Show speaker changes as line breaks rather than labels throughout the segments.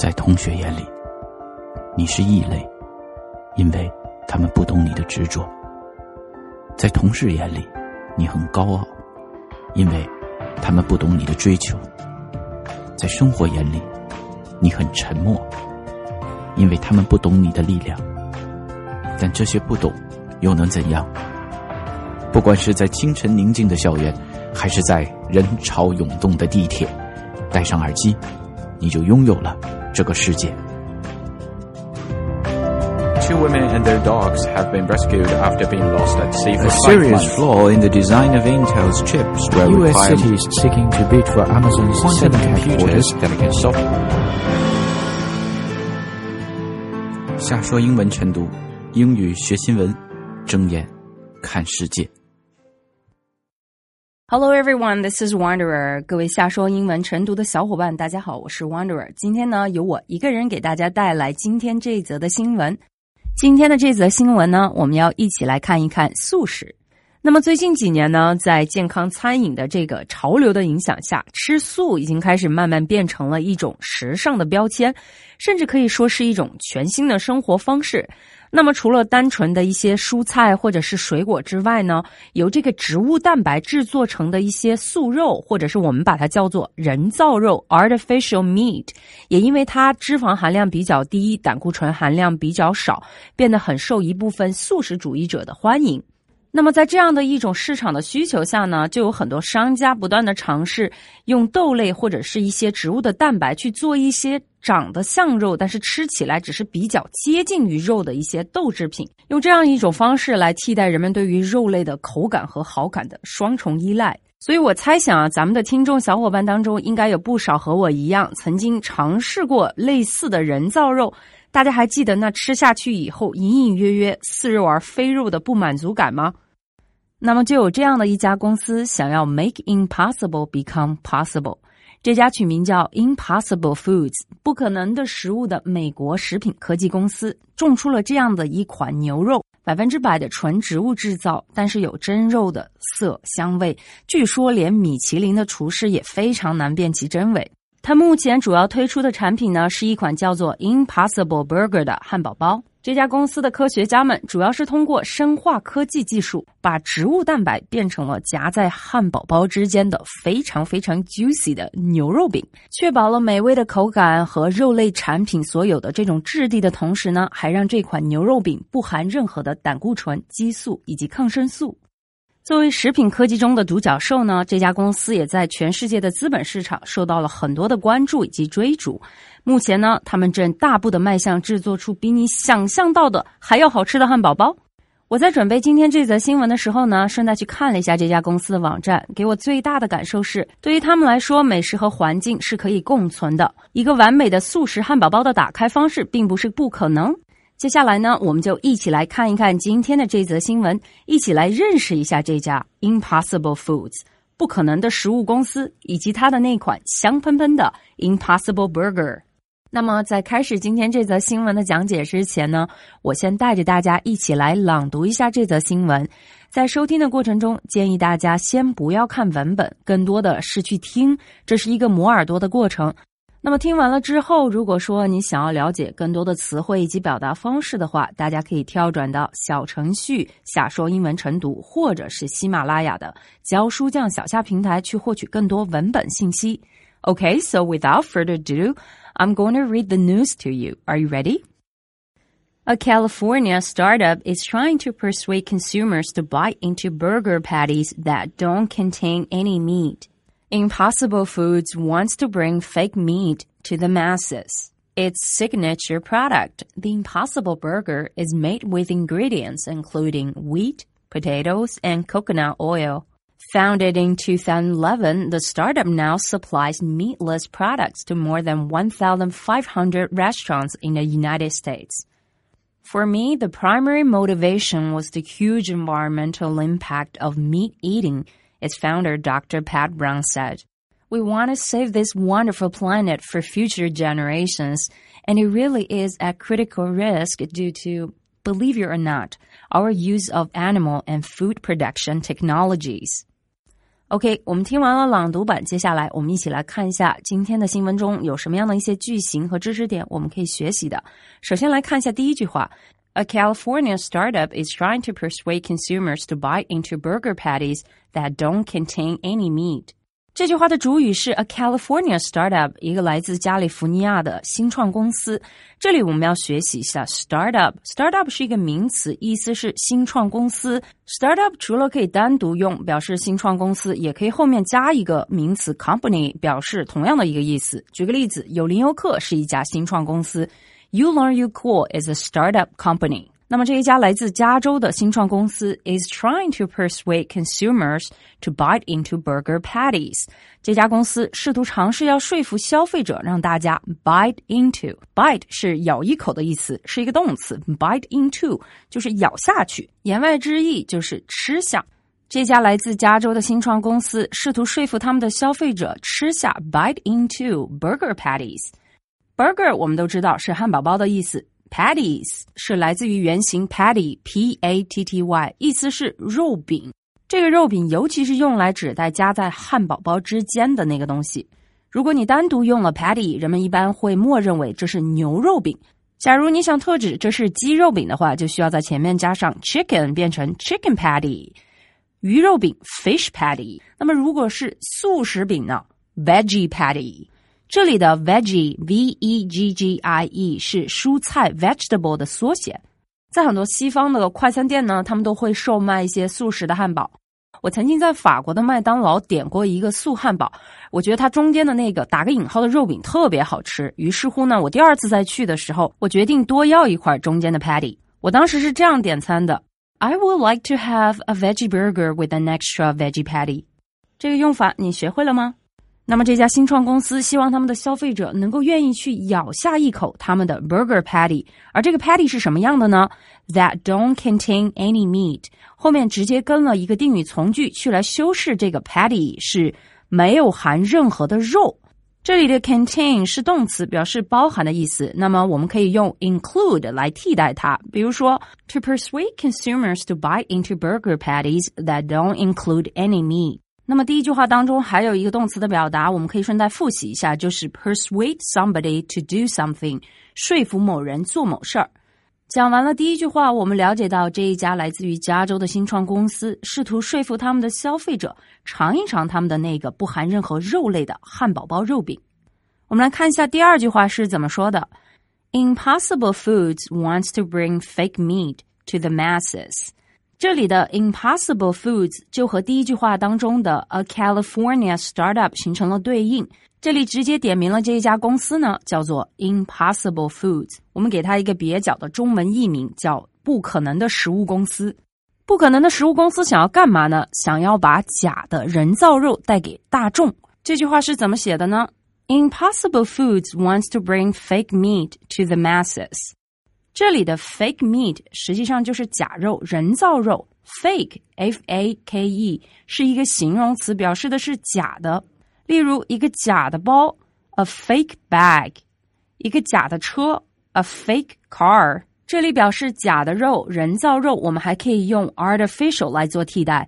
在同学眼里，你是异类，因为他们不懂你的执着；在同事眼里，你很高傲，因为他们不懂你的追求；在生活眼里，你很沉默，因为他们不懂你的力量。但这些不懂又能怎样？不管是在清晨宁静的校园，还是在人潮涌动的地铁，戴上耳机，你就拥有了这个世界。
Two women and their dogs have been rescued after being lost at sea for 5
months. A serious flaw in the design of Intel's chips will
U.S.
require
cities seeking to bid for Amazon's
quantum
seventh
computers
headquarters.
that can solve.
瞎说英文晨读，英语学新闻，睁眼看世界。
Hello everyone, this is Wanderer. 各位瞎说英文晨读的小伙伴，大家好，我是 Wanderer。今天呢，由我一个人给大家带来今天这一则的新闻。今天的这则新闻呢，我们要一起来看一看素食。那么最近几年呢，在健康餐饮的这个潮流的影响下，吃素已经开始慢慢变成了一种时尚的标签，甚至可以说是一种全新的生活方式。那么除了单纯的一些蔬菜或者是水果之外呢，由这个植物蛋白制作成的一些素肉，或者是我们把它叫做人造肉 artificial meat， 也因为它脂肪含量比较低，胆固醇含量比较少，变得很受一部分素食主义者的欢迎。那么在这样的一种市场的需求下呢，就有很多商家不断的尝试用豆类或者是一些植物的蛋白去做一些长得像肉，但是吃起来只是比较接近于肉的一些豆制品，用这样一种方式来替代人们对于肉类的口感和好感的双重依赖。所以我猜想啊，咱们的听众小伙伴当中应该有不少和我一样曾经尝试过类似的人造肉，大家还记得那吃下去以后隐隐约约似肉而非肉的不满足感吗？那么就有这样的一家公司想要 make impossible become possible， 这家取名叫 Impossible Foods 不可能的食物的美国食品科技公司种出了这样的一款牛肉，100%的纯植物制造，但是有真肉的色香味，据说连米其林的厨师也非常难辨其真伪。它目前主要推出的产品呢，是一款叫做 Impossible Burger 的汉堡包。这家公司的科学家们主要是通过生化科技技术，把植物蛋白变成了夹在汉堡包之间的非常非常 juicy 的牛肉饼，确保了美味的口感和肉类产品所有的这种质地的同时呢，还让这款牛肉饼不含任何的胆固醇、激素以及抗生素。作为食品科技中的独角兽呢，这家公司也在全世界的资本市场受到了很多的关注以及追逐。目前呢，他们正大步的迈向制作出比你想象到的还要好吃的汉堡包。我在准备今天这则新闻的时候呢，顺带去看了一下这家公司的网站，给我最大的感受是，对于他们来说，美食和环境是可以共存的。一个完美的素食汉堡包的打开方式并不是不可能。接下来呢，我们就一起来看一看今天的这则新闻，一起来认识一下这家 Impossible Foods 不可能的食物公司，以及它的那款香喷喷的 Impossible Burger。那么在开始今天这则新闻的讲解之前呢，我先带着大家一起来朗读一下这则新闻。在收听的过程中，建议大家先不要看文本，更多的是去听，这是一个磨耳朵的过程。那么听完了之后，如果说你想要了解更多的词汇以及表达方式的话，大家可以跳转到小程序瞎说英文晨读，或者是喜马拉雅的教书匠小夏平台去获取更多文本信息。Okay, so without further ado, I'm going to read the news to you. Are you ready? A California startup is trying to persuade consumers to bite into burger patties that don't contain any meat.Impossible Foods wants to bring fake meat to the masses. Its signature product, the Impossible Burger, is made with ingredients including wheat, potatoes, and coconut oil. Founded in 2011, the startup now supplies meatless products to more than 1,500 restaurants in the United States. For me, the primary motivation was the huge environmental impact of meat eating,its founder, Dr. Pat Brown, said. We want to save this wonderful planet for future generations, and it really is at critical risk due to, believe it or not, our use of animal and food production technologies. OK， 我们听完了朗读版，接下来我们一起来看一下今天的新闻中有什么样的一些句型和知识点我们可以学习的。首先来看一下第一句话 A California startup is trying to persuade consumers to bite into burger patties that don't contain any meat. 这句话的主语是 A California startup， 一个来自加利福尼亚的新创公司。这里我们要学习一下 startup。startup 是一个名词，意思是新创公司。startup 除了可以单独用表示新创公司，也可以后面加一个名词 company 表示同样的一个意思。举个例子，有林游客是一家新创公司， You Learn You Cool is a startup company。那么这一家来自加州的新创公司 is trying to persuade consumers to bite into burger patties. 这家公司试图尝试要说服消费者让大家 bite into. Bite 是咬一口的意思，是一个动词， bite into 就是咬下去，言外之意就是吃下。这家来自加州的新创公司试图说服他们的消费者吃下 bite into burger patties. Burger 我们都知道是汉堡包的意思，Patties 是来自于原型 patty P-A-T-T-Y， 意思是肉饼。这个肉饼尤其是用来指代夹在汉堡包之间的那个东西。如果你单独用了 patty， 人们一般会默认为这是牛肉饼。假如你想特指这是鸡肉饼的话，就需要在前面加上 chicken 变成 chicken patty。鱼肉饼 fish patty。那么如果是素食饼呢 veggie patty。这里的 veggie V-E-G-G-I-E 是蔬菜 vegetable 的缩写。在很多西方的快餐店呢，他们都会售卖一些素食的汉堡。我曾经在法国的麦当劳点过一个素汉堡，我觉得它中间的那个打个引号的肉饼特别好吃，于是乎呢，我第二次再去的时候，我决定多要一块中间的 patty。我当时是这样点餐的 I would like to have a veggie burger with an extra veggie patty。 这个用法你学会了吗？那么这家新创公司希望他们的消费者能够愿意去咬下一口他们的 burger patty， 而这个 patty 是什么样的呢？ That don't contain any meat， 后面直接跟了一个定语从句去来修饰这个 patty， 是没有含任何的肉。这里的 contain 是动词，表示包含的意思，那么我们可以用 include 来替代它，比如说 to persuade consumers to bite into burger patties that don't include any meat。那么第一句话当中还有一个动词的表达，我们可以顺带复习一下，就是 persuade somebody to do something， 说服某人做某事儿。讲完了第一句话，我们了解到这一家来自于加州的新创公司试图说服他们的消费者尝一尝他们的那个不含任何肉类的汉堡包肉饼。我们来看一下第二句话是怎么说的 Impossible Foods wants to bring fake meat to the masses。这里的 Impossible Foods 就和第一句话当中的 A California startup 形成了对应，这里直接点明了这一家公司呢叫做 Impossible Foods， 我们给它一个蹩脚的中文译名叫不可能的食物公司。不可能的食物公司想要干嘛呢？想要把假的人造肉带给大众。这句话是怎么写的呢？ Impossible Foods wants to bring fake meat to the masses。这里的 fake meat 实际上就是假肉，人造肉。fake F-A-K-E 是一个形容词，表示的是假的。例如一个假的包 a fake bag， 一个假的车 a fake car。 这里表示假的肉，人造肉，我们还可以用 artificial 来做替代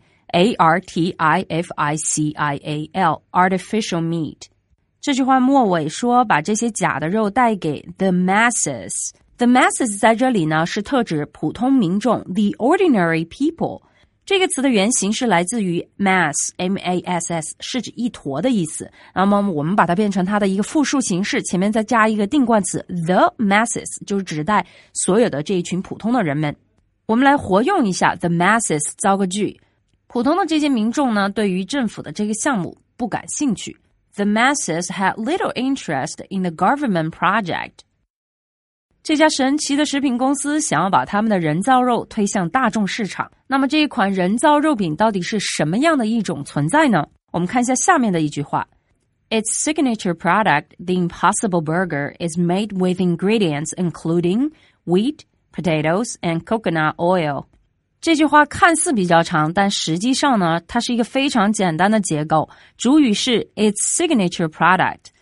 A-R-T-I-F-I-C-I-A-L artificial meat。 这句话末尾说把这些假的肉带给 the masses。The masses 在这里呢是特指普通民众 the ordinary people。 这个词的原型是来自于 mass M-A-S-S， 是指一坨的意思。那么我们把它变成它的一个复数形式，前面再加一个定冠词 the masses， 就是指代所有的这一群普通的人们。我们来活用一下 the masses 造个句。普通的这些民众呢对于政府的这个项目不感兴趣。 The masses had little interest in the government project。这家神奇的食品公司想要把他们的人造肉推向大众市场。那么这一款人造肉饼到底是什么样的一种存在呢？我们看一下下面的一句话 Its signature product, the Impossible Burger, is made with ingredients including wheat, potatoes, and coconut oil. 这句话看似比较长，但实际上呢，它是一个非常简单的结构。主语是 its signature product。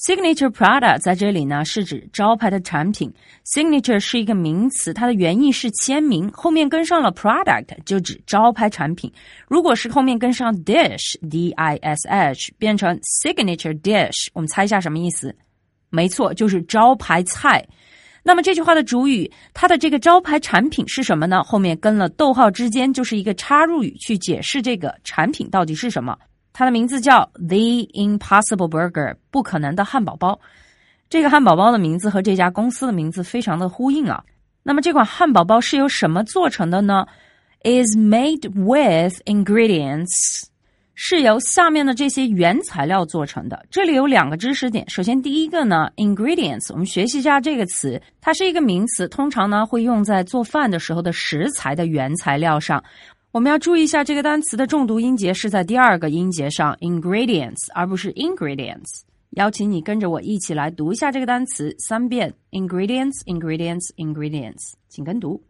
Signature product 在这里呢是指招牌的产品 Signature 是一个名词，它的原意是签名，后面跟上了 product 就指招牌产品。如果是后面跟上 dish D-I-S-H 变成 signature dish， 我们猜一下什么意思？没错，就是招牌菜。那么这句话的主语，它的这个招牌产品是什么呢？后面跟了逗号之间就是一个插入语去解释这个产品到底是什么。它的名字叫 The Impossible Burger 不可能的汉堡包。这个汉堡包的名字和这家公司的名字非常的呼应啊。那么这款汉堡包是由什么做成的呢？ Is made with ingredients 是由下面的这些原材料做成的。这里有2个知识点。首先第一个呢 ingredients 我们学习一下这个词，它是一个名词，通常呢会用在做饭的时候的食材的原材料上。我们要注意一下这个单词的重读音节是在第2个音节上 ingredients 而不是 ingredients。 邀请你跟着我一起来读一下这个单词3遍 ingredients ingredients ingredients， 请跟读。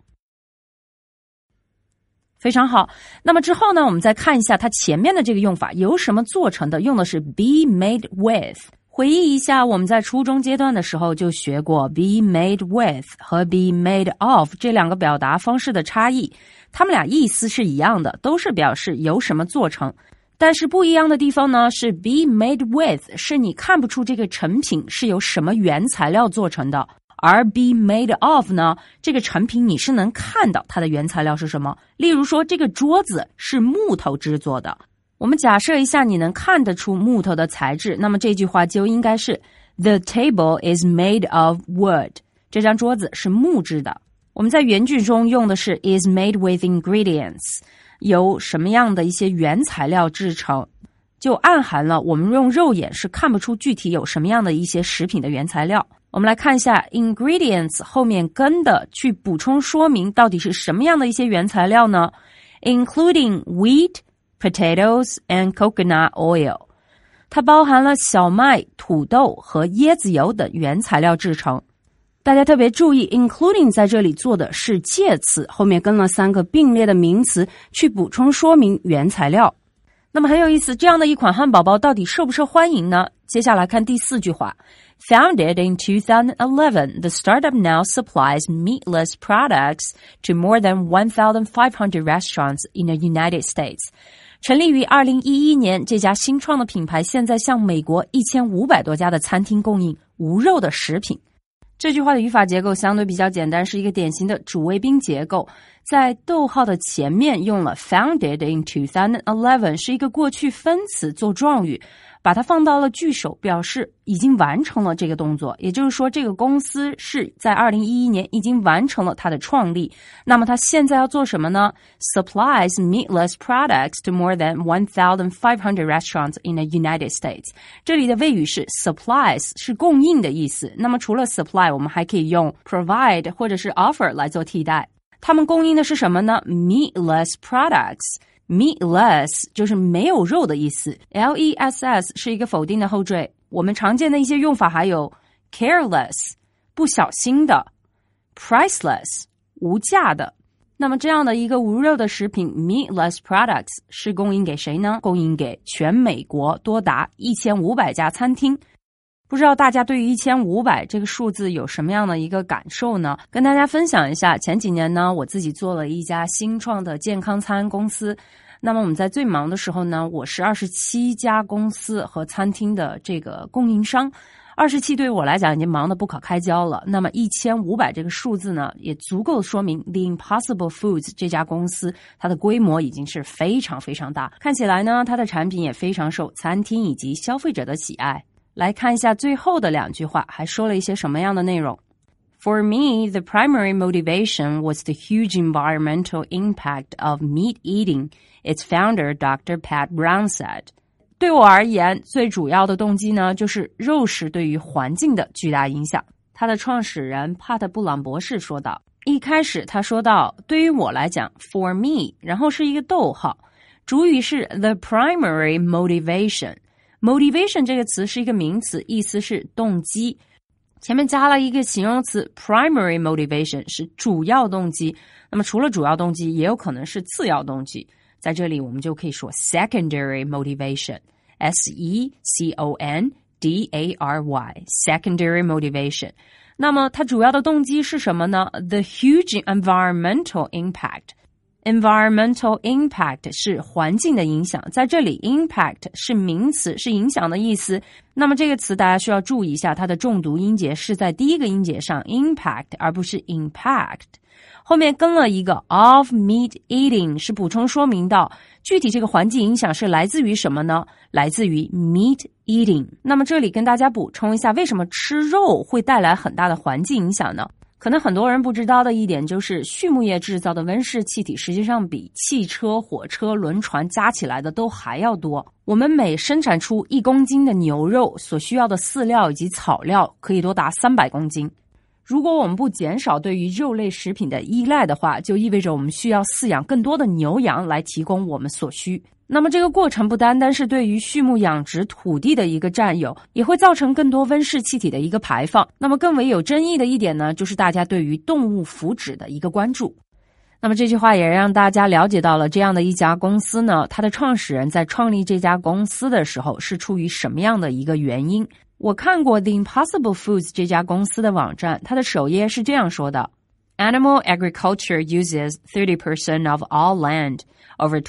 非常好。那么之后呢，我们再看一下它前面的这个用法，由什么做成的，用的是 be made with。回忆一下，我们在初中阶段的时候就学过 be made with 和 be made of 这2个表达方式的差异。它们俩意思是一样的，都是表示由什么做成。但是不一样的地方呢，是 be made with 是你看不出这个成品是由什么原材料做成的，而 be made of 呢，这个成品你是能看到它的原材料是什么。例如说这个桌子是木头制作的，我们假设一下你能看得出木头的材质，那么这句话就应该是 The table is made of wood 这张桌子是木质的。我们在原句中用的是 is made with ingredients 由什么样的一些原材料制成，就暗含了我们用肉眼是看不出具体有什么样的一些食品的原材料。我们来看一下 ingredients 后面跟的去补充说明到底是什么样的一些原材料呢？ Including wheat, potatoes and coconut oil 它包含了小麦、土豆和椰子油等原材料制成。大家特别注意 including 在这里做的是介词，后面跟了3个并列的名词去补充说明原材料。那么很有意思，这样的一款汉堡包到底受不受欢迎呢？接下来看第4句话 Founded in 2011, the startup now supplies meatless products to more than 1,500 restaurants in the United States. 成立于2011年，这家新创的品牌现在向美国1500多家的餐厅供应无肉的食品。这句话的语法结构相对比较简单，是一个典型的主谓宾结构，在逗号的前面用了 founded in 2011，是一个过去分词做状语，把它放到了句首，表示已经完成了这个动作，也就是说这个公司是在2011年已经完成了它的创立。那么它现在要做什么呢？ Supplies meatless products to more than 1,500 restaurants in the United States。 这里的谓语是 supplies， 是供应的意思。那么除了 supply， 我们还可以用 provide 或者是 offer 来做替代。他们供应的是什么呢？ Meatless products。Meatless 就是没有肉的意思 ，less 是一个否定的后缀。我们常见的一些用法还有 careless 不小心的 priceless 无价的。那么这样的一个无肉的食品 meatless products 是供应给谁呢？供应给全美国多达1500家餐厅。不知道大家对于1500这个数字有什么样的一个感受呢？跟大家分享一下，前几年呢，我自己做了一家新创的健康餐公司。那么我们在最忙的时候呢，我是27家公司和餐厅的这个供应商。27对于我来讲已经忙得不可开交了。那么1500这个数字呢，也足够说明 The Impossible Foods 这家公司它的规模已经是非常非常大。看起来呢，它的产品也非常受餐厅以及消费者的喜爱。来看一下最后的2句话，还说了一些什么样的内容。For me, the primary motivation was the huge environmental impact of meat eating, its founder, Dr. Pat Brown said. 对我而言，最主要的动机呢，就是肉食对于环境的巨大影响。他的创始人帕特·布朗博士说道。一开始他说到，对于我来讲 ，for me， 然后是一个逗号，主语是 the primary motivation。Motivation 这个词是一个名词，意思是动机，前面加了一个形容词 primary motivation 是主要动机。那么除了主要动机，也有可能是次要动机。在这里我们就可以说 secondary motivation， secondary D-A-R-Y, secondary motivation. 那么它主要的动机是什么呢？ The huge environmental impact.Environmental impact 是环境的影响，在这里 impact 是名词，是影响的意思。那么这个词大家需要注意一下，它的重读音节是在第一个音节上 impact 而不是 impact。后面跟了一个 of meat eating 是补充说明到具体这个环境影响是来自于什么呢？来自于 meat eating。那么这里跟大家补充一下，为什么吃肉会带来很大的环境影响呢？可能很多人不知道的一点就是畜牧业制造的温室气体实际上比汽车、火车、轮船加起来的都还要多。我们每生产出1公斤的牛肉所需要的饲料以及草料可以多达300公斤。如果我们不减少对于肉类食品的依赖的话，就意味着我们需要饲养更多的牛羊来提供我们所需。那么这个过程不单单是对于畜牧养殖土地的一个占有，也会造成更多温室气体的一个排放。那么更为有争议的一点呢，就是大家对于动物福祉的一个关注。那么这句话也让大家了解到了这样的一家公司呢，它的创始人在创立这家公司的时候是出于什么样的一个原因。我看过 The Impossible Foods 这家公司的网站，它的首页是这样说的： Animal agriculture uses 30% of all land, over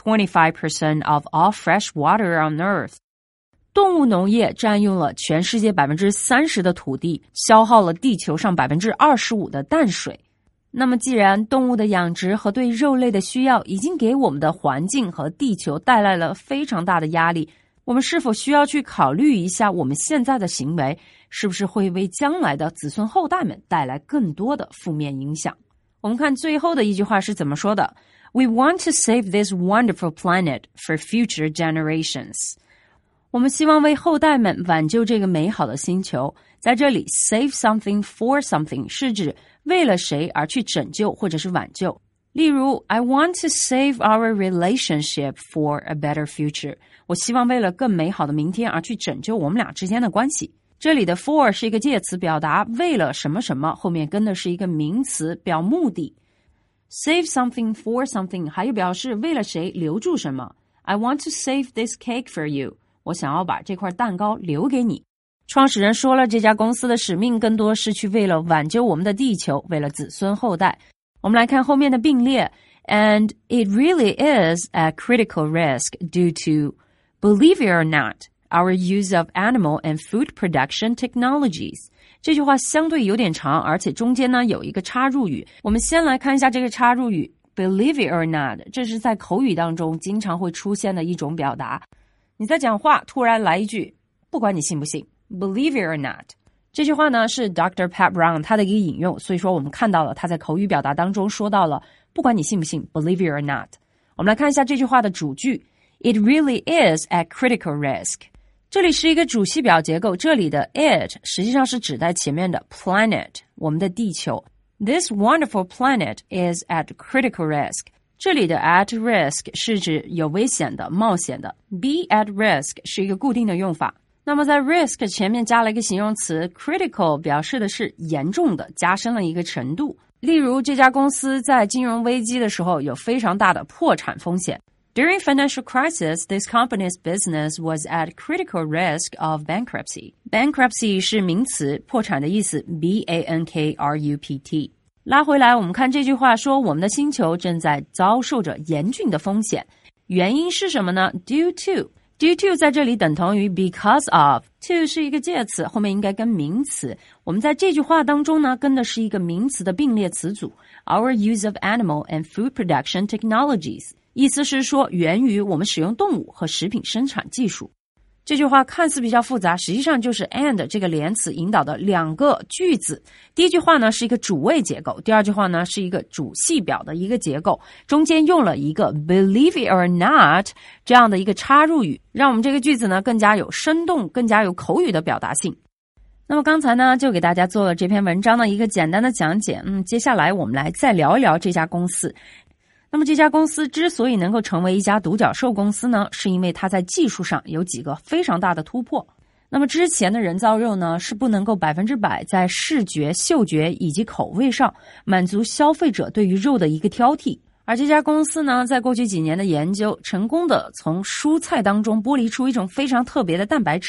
25% of all fresh water on Earth. 动物农业占用了全世界 30% 的土地，消耗了地球上 25% 的淡水。那么既然动物的养殖和对肉类的需要已经给我们的环境和地球带来了非常大的压力，我们是否需要去考虑一下我们现在的行为是不是会为将来的子孙后代们带来更多的负面影响。我们看最后的一句话是怎么说的， We want to save this wonderful planet for future generations. 我们希望为后代们挽救这个美好的星球。在这里 save something for something 是指为了谁而去拯救或者是挽救。例如 I want to save our relationship for a better future. 我希望为了更美好的明天而去拯救我们俩之间的关系。这里的 for 是一个介词，表达为了什么什么，后面跟的是一个名词，表目的。Save something for something 还有表示为了谁留住什么。I want to save this cake for you. 我想要把这块蛋糕留给你。创始人说了，这家公司的使命更多是去为了挽救我们的地球，为了子孙后代。我们来看后面的并列 And it really is a critical risk due to, believe it or not, our use of animal and food production technologies. 这句话相对有点长，而且中间呢有一个插入语。我们先来看一下这个插入语 Believe it or not, 这是在口语当中经常会出现的一种表达。你在讲话突然来一句不管你信不信 Believe it or not. 这句话呢是 Dr. Pat Brown 他的一个引用，所以说我们看到了他在口语表达当中说到了不管你信不信 Believe it or not. 我们来看一下这句话的主句 It really is a critical risk. 这里是一个主系表结构，这里的 it 实际上是指在前面的 planet 我们的地球。 This wonderful planet is at critical risk. 这里的 at risk 是指有危险的、冒险的。 Be at risk 是一个固定的用法。那么在 risk 前面加了一个形容词 critical， 表示的是严重的，加深了一个程度。例如这家公司在金融危机的时候有非常大的破产风险。During financial crisis, this company's business was at critical risk of bankruptcy. Bankruptcy 是名词，破产的意思 B-A-N-K-R-U-P-T。 拉回来我们看这句话说我们的星球正在遭受着严峻的风险，原因是什么呢？ Due to在这里等同于 because of. To 是一个介词，后面应该跟名词。我们在这句话当中呢，跟的是一个名词的并列词组 Our use of animal and food production technologies. 意思是说源于我们使用动物和食品生产技术。这句话看似比较复杂，实际上就是 and 这个连词引导的两个句子。第一句话呢是一个主谓结构，第二句话呢是一个主系表的一个结构，中间用了一个 believe it or not 这样的一个插入语，让我们这个句子呢更加有生动，更加有口语的表达性。那么刚才呢就给大家做了这篇文章的一个简单的讲解，接下来我们来再聊一聊这家公司。那么这家公司之所以能够成为一家独角兽公司呢，是因为它在技术上有几个非常大的突破。那么之前的人造肉呢，是不能够100%在视觉、嗅觉以及口味上满足消费者对于肉的一个挑剔。而这家公司呢，在过去几年的研究，成功的从蔬菜当中剥离出一种非常特别的蛋白质。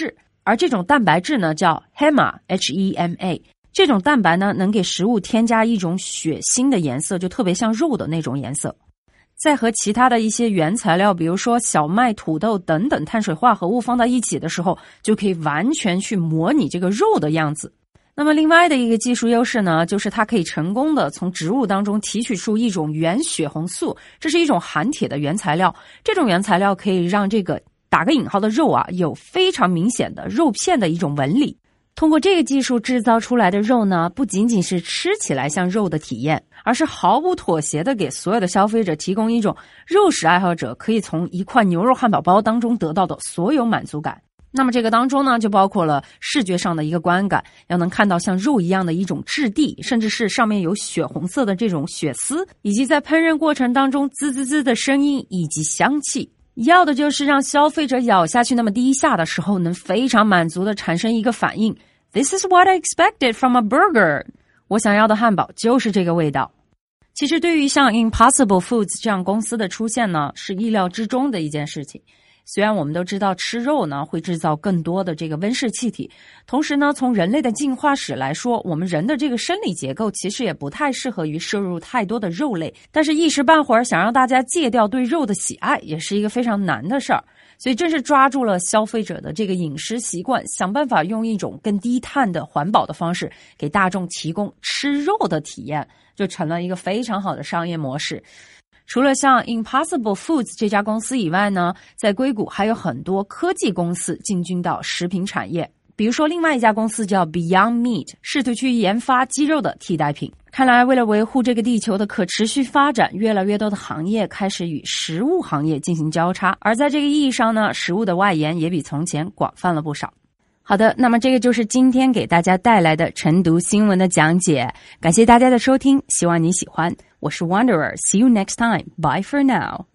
而这种蛋白质呢叫 HEMA H-E-M-A， 这种蛋白呢能给食物添加一种血腥的颜色，就特别像肉的那种颜色。再和其他的一些原材料，比如说小麦、土豆等等碳水化合物放到一起的时候，就可以完全去模拟这个肉的样子。那么另外的一个技术优势呢，就是它可以成功的从植物当中提取出一种原血红素，这是一种含铁的原材料。这种原材料可以让这个打个引号的肉啊，有非常明显的肉片的一种纹理。通过这个技术制造出来的肉呢，不仅仅是吃起来像肉的体验，而是毫不妥协的给所有的消费者提供一种肉食爱好者可以从一块牛肉汉堡包当中得到的所有满足感。那么这个当中呢，就包括了视觉上的一个观感，要能看到像肉一样的一种质地，甚至是上面有血红色的这种血丝，以及在烹饪过程当中滋滋滋的声音以及香气。要的就是让消费者咬下去那么第一下的时候，能非常满足的产生一个反应 This is what I expected from a burger。 我想要的汉堡就是这个味道。其实对于像 Impossible Foods 这样公司的出现呢，是意料之中的一件事情。虽然我们都知道吃肉呢会制造更多的这个温室气体，同时呢从人类的进化史来说，我们人的这个生理结构其实也不太适合于摄入太多的肉类，但是一时半会儿想让大家戒掉对肉的喜爱也是一个非常难的事儿。所以正是抓住了消费者的这个饮食习惯，想办法用一种更低碳的环保的方式给大众提供吃肉的体验，就成了一个非常好的商业模式。除了像 Impossible Foods 这家公司以外呢，在硅谷还有很多科技公司进军到食品产业。比如说另外一家公司叫 Beyond Meat， 试图去研发鸡肉的替代品。看来为了维护这个地球的可持续发展，越来越多的行业开始与食物行业进行交叉，而在这个意义上呢，食物的外延也比从前广泛了不少。好的，那么这个就是今天给大家带来的晨读新闻的讲解，感谢大家的收听，希望你喜欢。我是 Wanderer， see you next time. Bye for now.